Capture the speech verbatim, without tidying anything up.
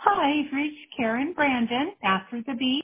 Hi, you've reached Karen Brandon after the beep.